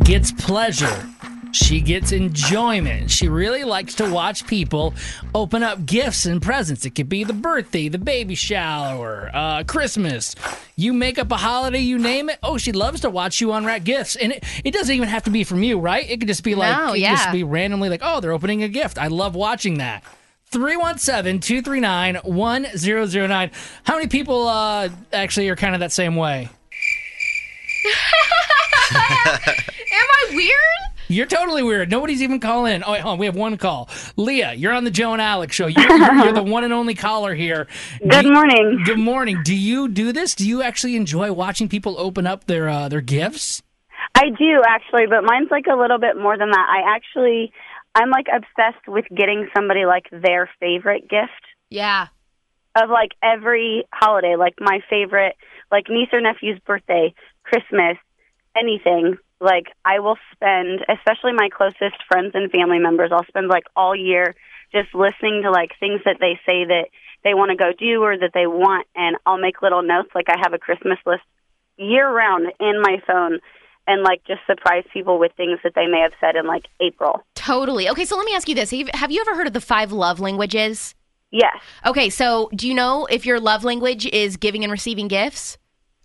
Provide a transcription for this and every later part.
gets pleasure. She gets enjoyment. She really likes to watch people open up gifts and presents. It could be the birthday, the baby shower, Christmas. You make up a holiday, you name it. Oh, she loves to watch you unwrap gifts. And it doesn't even have to be from you, right? It could just be just be randomly like, oh, they're opening a gift. I love watching that. 317-239-1009. How many people actually are kind of that same way? Am I weird? You're totally weird. Nobody's even calling in. Oh, wait, hold on. We have one call. Leah, you're on the Joe and Alex show. You're the one and only caller here. Good morning. Good morning. Do you do this? Do you actually enjoy watching people open up their gifts? I do, actually, but mine's like a little bit more than that. I'm like obsessed with getting somebody like their favorite gift. Yeah. Of like every holiday, like my favorite, like niece or nephew's birthday, Christmas, anything. Like, I will spend, especially my closest friends and family members, I'll spend, like, all year just listening to, like, things that they say that they want to go do or that they want, and I'll make little notes. Like, I have a Christmas list year-round in my phone and, like, just surprise people with things that they may have said in, like, April. Totally. Okay, so let me ask you this. Have you ever heard of the 5 love languages? Yes. Okay, so do you know if your love language is giving and receiving gifts?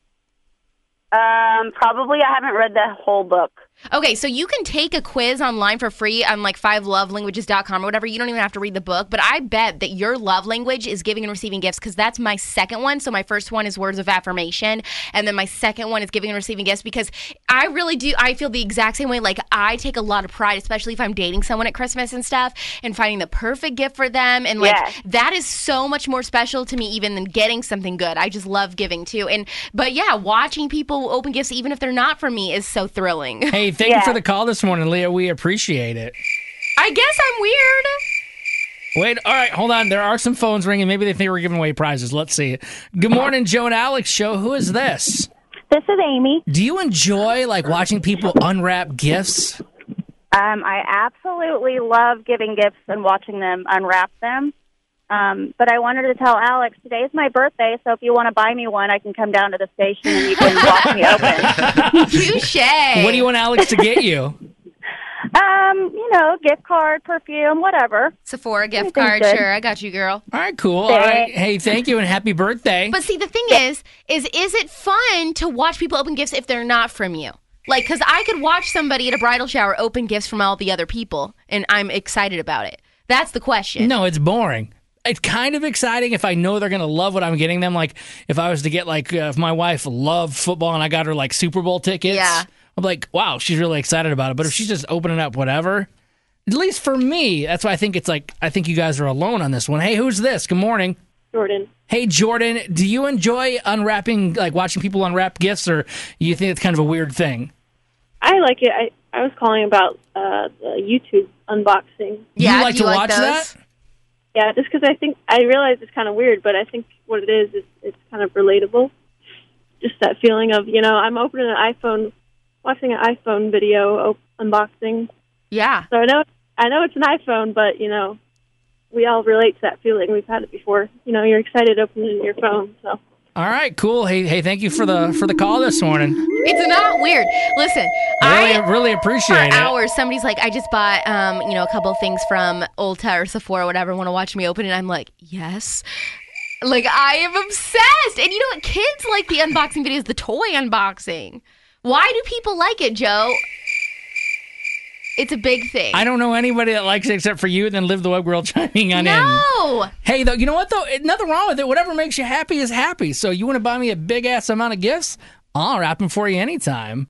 Probably. I haven't read the whole book. Okay, so you can take a quiz online for free on like 5lovelanguages.com or whatever. You don't even have to read the book, but I bet that your love language is giving and receiving gifts because that's my second one. So my first one is words of affirmation, and then my second one is giving and receiving gifts because I really do. I feel the exact same way. Like, I take a lot of pride, especially if I'm dating someone at Christmas and stuff, and finding the perfect gift for them. And like that is so much more special to me even than getting something good. I just love giving too. But yeah, watching people open gifts, even if they're not for me, is so thrilling. Hey, thank you for the call this morning, Leah. We appreciate it. I guess I'm weird. Wait, all right, hold on. There are some phones ringing. Maybe they think we're giving away prizes. Let's see. Good morning, Joe and Alex show. Who is this? This is Amy. Do you enjoy, like, watching people unwrap gifts? I absolutely love giving gifts and watching them unwrap them. But I wanted to tell Alex, today's my birthday, so if you want to buy me one, I can come down to the station and you can watch me open. Touche. What do you want Alex to get you? Gift card, perfume, whatever. Sephora gift card, sure. I got you, girl. All right, cool. All right. Hey, thank you and happy birthday. But see, the thing is it fun to watch people open gifts if they're not from you? Like, because I could watch somebody at a bridal shower open gifts from all the other people, and I'm excited about it. That's the question. No, it's boring. It's kind of exciting if I know they're going to love what I'm getting them. Like, if I was to get, like, if my wife loved football and I got her, like, Super Bowl tickets, I'm like, wow, she's really excited about it. But if she's just opening up whatever, at least for me, that's why I think it's like, I think you guys are alone on this one. Hey, who's this? Good morning. Jordan. Hey, Jordan, do you enjoy unwrapping, like watching people unwrap gifts, or you think it's kind of a weird thing? I like it. I was calling about the YouTube unboxing. Yeah, you like to watch that? Yeah, just because I realize it's kind of weird, but I think what it is it's kind of relatable. Just that feeling of, I'm opening an iPhone, watching an iPhone video unboxing. Yeah. So I know it's an iPhone, but, we all relate to that feeling. We've had it before. You're excited opening your phone, so. All right, cool. Hey, thank you for the call this morning. It's not weird. Listen, I really appreciate it. For hours, somebody's like, I just bought, a couple of things from Ulta or Sephora or whatever. Want to watch me open it? I'm like, yes. Like, I am obsessed. And you know what? Kids like the unboxing videos, the toy unboxing. Why do people like it, Joe? It's a big thing. I don't know anybody that likes it except for you, and then Live the Web Girl chiming on in. No! Hey, though, you know what, though? Nothing wrong with it. Whatever makes you happy is happy. So you want to buy me a big-ass amount of gifts? I'll wrap them for you anytime.